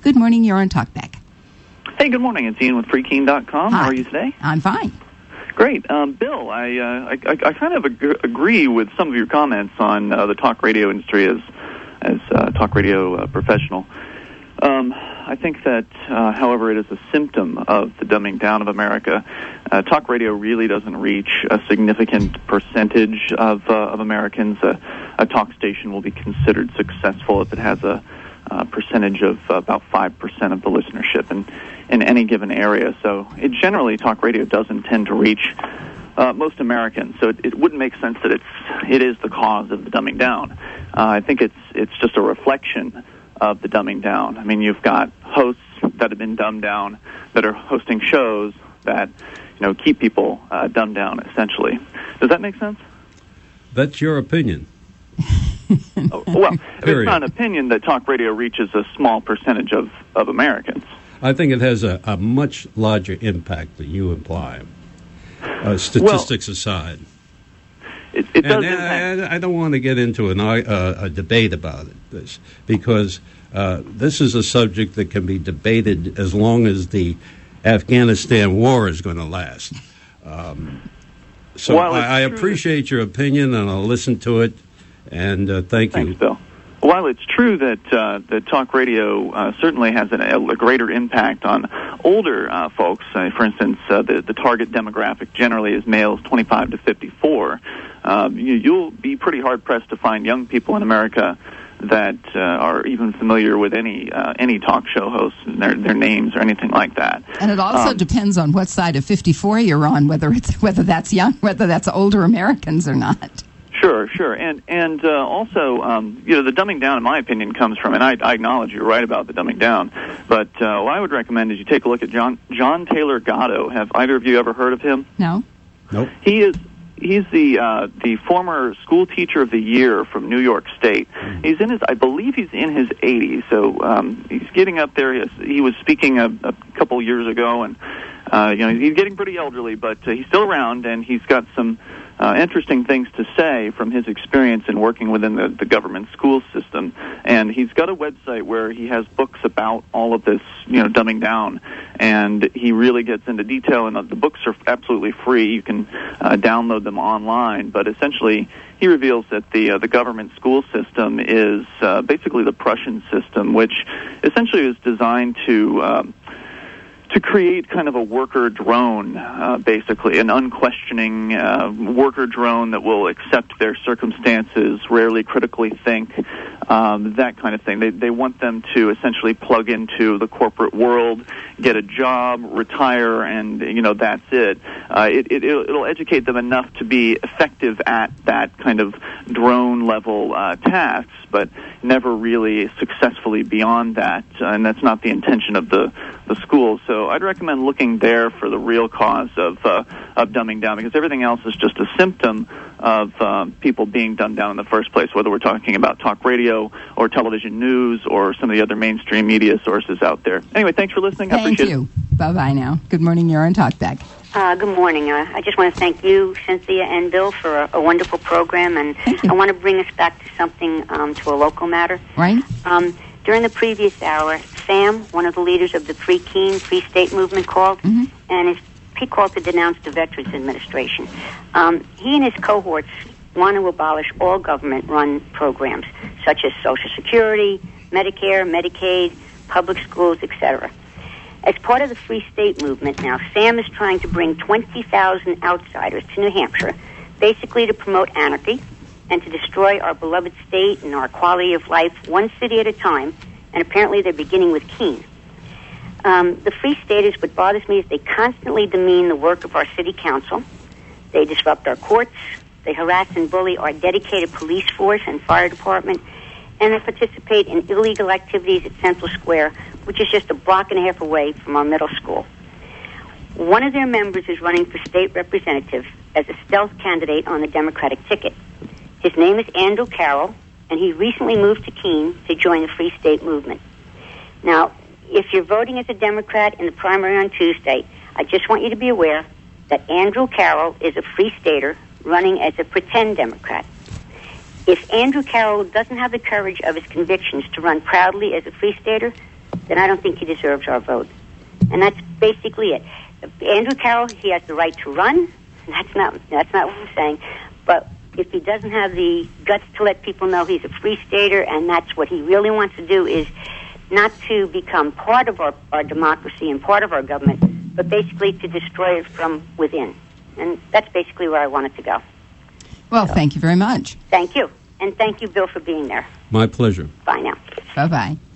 Good morning, you're on Talkback. Hey, good morning. It's Ian with FreeKeene.com. Hi. How are you today? I'm fine. Great. Bill, I kind of agree with some of your comments on the talk radio industry as talk radio professional. I think that, however, it is a symptom of the dumbing down of America. Talk radio really doesn't reach a significant percentage of Americans. A talk station will be considered successful if it has a percentage of about 5% of the listenership in any given area. So generally, talk radio doesn't tend to reach most Americans. So it wouldn't make sense that it is the cause of the dumbing down. I think it's just a reflection of the dumbing down. I mean, you've got hosts that have been dumbed down that are hosting shows that keep people dumbed down. Essentially, does that make sense? That's your opinion. Well, it's not an opinion that talk radio reaches a small percentage of Americans. I think it has a much larger impact than you imply, statistics aside. It does. I don't want to get into a debate about this, because this is a subject that can be debated as long as the Afghanistan war is going to last. So I appreciate your opinion, and I'll listen to it. And thank you. Thanks, Bill. While it's true that talk radio certainly has a greater impact on older folks, for instance, the target demographic generally is males 25 to 54, you'll be pretty hard-pressed to find young people in America that are even familiar with any talk show hosts and their names or anything like that. And it also depends on what side of 54 you're on, whether that's young, whether that's older Americans or not. Sure, and also, the dumbing down, in my opinion, comes from, and I acknowledge you're right about the dumbing down, but what I would recommend is you take a look at John Taylor Gatto. Have either of you ever heard of him? No. Nope. He's the former school teacher of the year from New York State. I believe he's in his 80s, so he's getting up there. He was speaking a couple years ago, and he's getting pretty elderly, but he's still around, and he's got some interesting things to say from his experience in working within the government school system. And he's got a website where he has books about all of this, dumbing down, and he really gets into detail, and the books are absolutely free. You can download them online, but essentially he reveals that the government school system is basically the Prussian system, which essentially is designed to create kind of a worker drone, basically, an unquestioning worker drone that will accept their circumstances, rarely critically think, that kind of thing. They want them to essentially plug into the corporate world, get a job, retire, and, that's it. It'll educate them enough to be effective at that kind of drone-level tasks, but never really successfully beyond that, and that's not the intention of the schools. So I'd recommend looking there for the real cause of dumbing down, because everything else is just a symptom of people being dumbed down in the first place, whether we're talking about talk radio or television news or some of the other mainstream media sources out there. Anyway, thanks for listening. I appreciate it. Thank you. Bye-bye now. Good morning. You're on Talkback. Good morning. I just want to thank you, Cynthia and Bill, for a wonderful program, and I want to bring us back to something, to a local matter. Right. During the previous hour, Sam, one of the leaders of the Free Keene, Free State movement, called, and he called to denounce the Veterans Administration. He and his cohorts want to abolish all government-run programs, such as Social Security, Medicare, Medicaid, public schools, etc. As part of the Free State movement now, Sam is trying to bring 20,000 outsiders to New Hampshire, basically to promote anarchy and to destroy our beloved state and our quality of life one city at a time, and apparently they're beginning with Keene. The Free Staters, what bothers me is they constantly demean the work of our city council. They disrupt our courts. They harass and bully our dedicated police force and fire department, and they participate in illegal activities at Central Square, which is just a block and a half away from our middle school. One of their members is running for state representative as a stealth candidate on the Democratic ticket. His name is Andrew Carroll, and he recently moved to Keene to join the Free State movement. Now, if you're voting as a Democrat in the primary on Tuesday, I just want you to be aware that Andrew Carroll is a Free Stater running as a pretend Democrat. If Andrew Carroll doesn't have the courage of his convictions to run proudly as a Free Stater, then I don't think he deserves our vote. And that's basically it. Andrew Carroll, he has the right to run. That's not what I'm saying. But if he doesn't have the guts to let people know he's a free stater, and that's what he really wants to do, is not to become part of our democracy and part of our government, but basically to destroy it from within. And that's basically where I want it to go. Well, thank you very much. Thank you. And thank you, Bill, for being there. My pleasure. Bye now. Bye-bye.